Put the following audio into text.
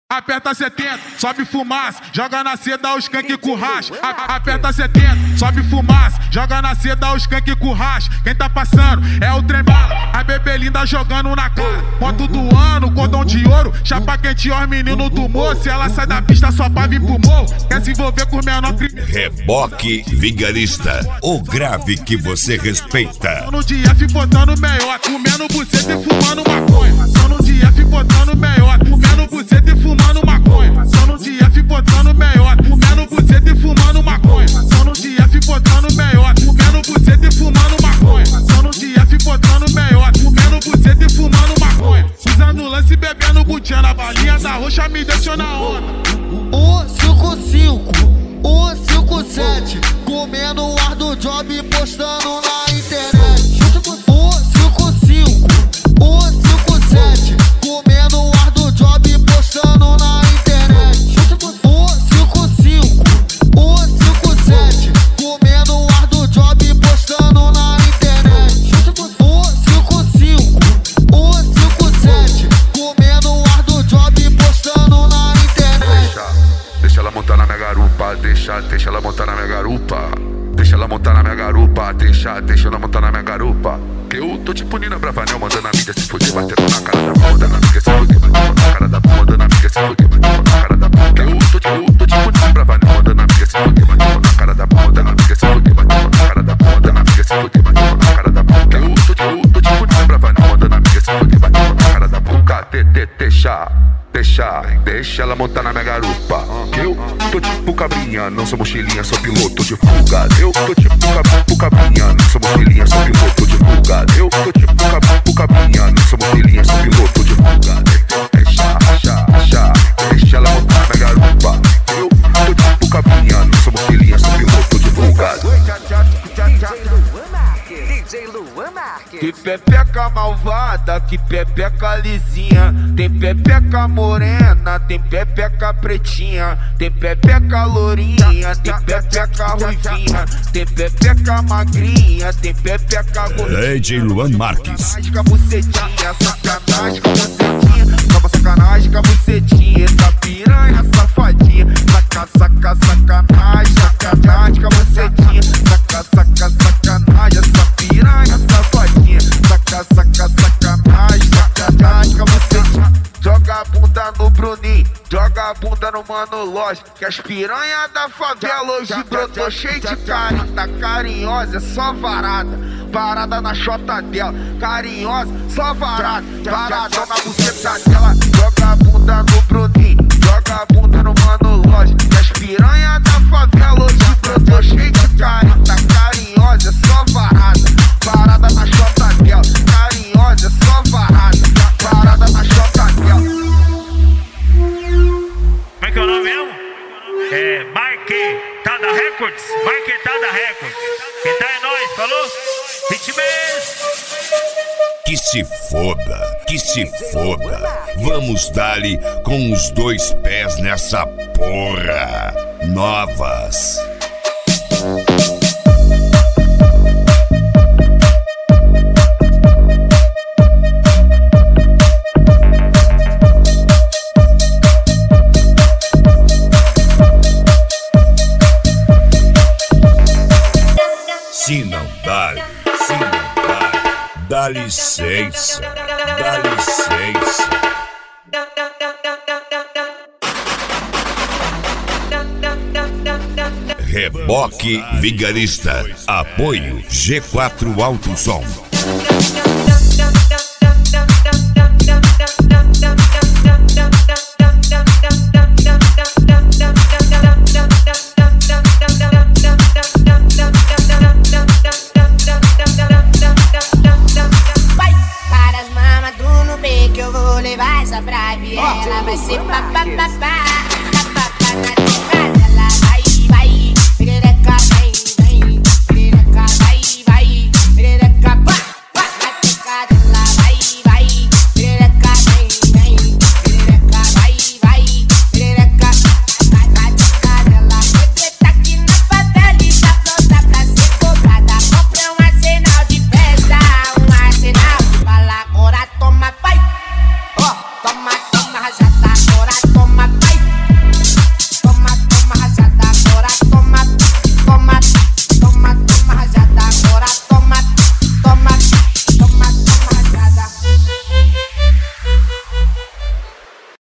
Aperta 70, sobe fumaça, joga na seda os skunk com racha. Aperta 70, sobe fumaça, joga na seda os skunk com racha. Quem tá passando é o trem bala, a bebê linda jogando na cara. Moto do ano, cordão de ouro, chapa quente, ó, menino do morro. Se ela sai da pista só pra vir pro morro, quer se envolver com o menor Reboque Vigarista, o grave que você respeita. Só no dia F botando meiota, comendo buceta e fumando maconha. Só no dia F botando meiota, comendo buceta e fumando maconha. Só no dia F botando meiota, comendo buceta e fumando maconha. Só no dia F botando meiota, comendo buceta e fumando maconha. Só no dia F botando meiota, comendo buceta e fumando maconha. Usando lance e bebendo butinha, na balinha da roxa me deixou na onda. O 55, o 57, comendo o ar do job e postando na internet. O 55, o 57, comendo o ar do job e postando na internet. O 55, o 57, comendo o ar do job e postando na internet. O 55, o 57, comendo o ar do job e postando na internet. Deixa ela montar na minha garupa, deixa ela montar na minha garupa. Deixa ela montar na minha garupa, deixa ela montar na minha garupa. Que eu tô tipo Nina Bravanel, mandando a mídia se fuder, batendo na cara da bunda, mandando a amiga se fuder, batendo na cara da bunda, mandando a amiga se fuder, batendo na cara da bunda. Que eu tô tipo Nina Bravanel, mandando a amiga se fuder, batendo na cara da bunda, mandando a amiga se fuder, batendo na cara da bunda, mandando a amiga se fuder, batendo na cara da bunda. Que eu tô tipo Nina Bravanel, mandando a amiga se fuder, batendo na cara da bunda. Deixa ela montar na minha garupa. Que eu tô tipo cabrinha, não sou mochilinha, sou piloto de fuga. Eu tô tipo cabrinha, não sou mochilinha, sou piloto de fuga. Eu tô tipo cabrinha, não sou mochilinha, sou piloto de fuga. Deixa ela montar na minha garupa. Eu tô tipo cabrinha, não sou mochilinha, sou piloto de fuga. DJ Luan Marques. Que pepeca malvada, que pepeca lisinha. Tem pepeca morena, tem pepeca pretinha. Tem pepeca lourinha, tem pepeca ruivinha. Tem pepeca magrinha, tem pepeca gordinha. DJ Luan Marques. Sacanagem com a bucetinha, sacanagem com a bucetinha. Toma sacanagem com a bucetinha, essa piranha safadinha. Sacanagem, sacanagem com a bucetinha. Sacanagem, essa piranha safadinha. Sacanagem com a bucetinha. Joga a bunda no Bruninho, joga a bunda no Mano Loja. Que as piranha da favela hoje brotou cheio de carinho. Tá carinhosa, é só varada. Parada na chota dela, carinhosa, só varada. Varadão na buceta dela. Joga a bunda no Bruninho, joga a bunda no Mano Loja. Que as piranha da favela hoje brotou cheio de carinho. Tá carinhosa, é só varada. Parada na chota dela, carinhosa, é só varada. Parada na chota dela. Como é que é o nome mesmo? É Marquetada Records. Marquetada Records. Quem tá é nós, falou? 20 meses. Que se foda, que se foda. Vamos dar-lhe com os dois pés nessa porra. Novas. Se não dá licença, dá licença. Reboque Vigarista, apoio G4 Alto Som. Pra Viela vai ser papapá.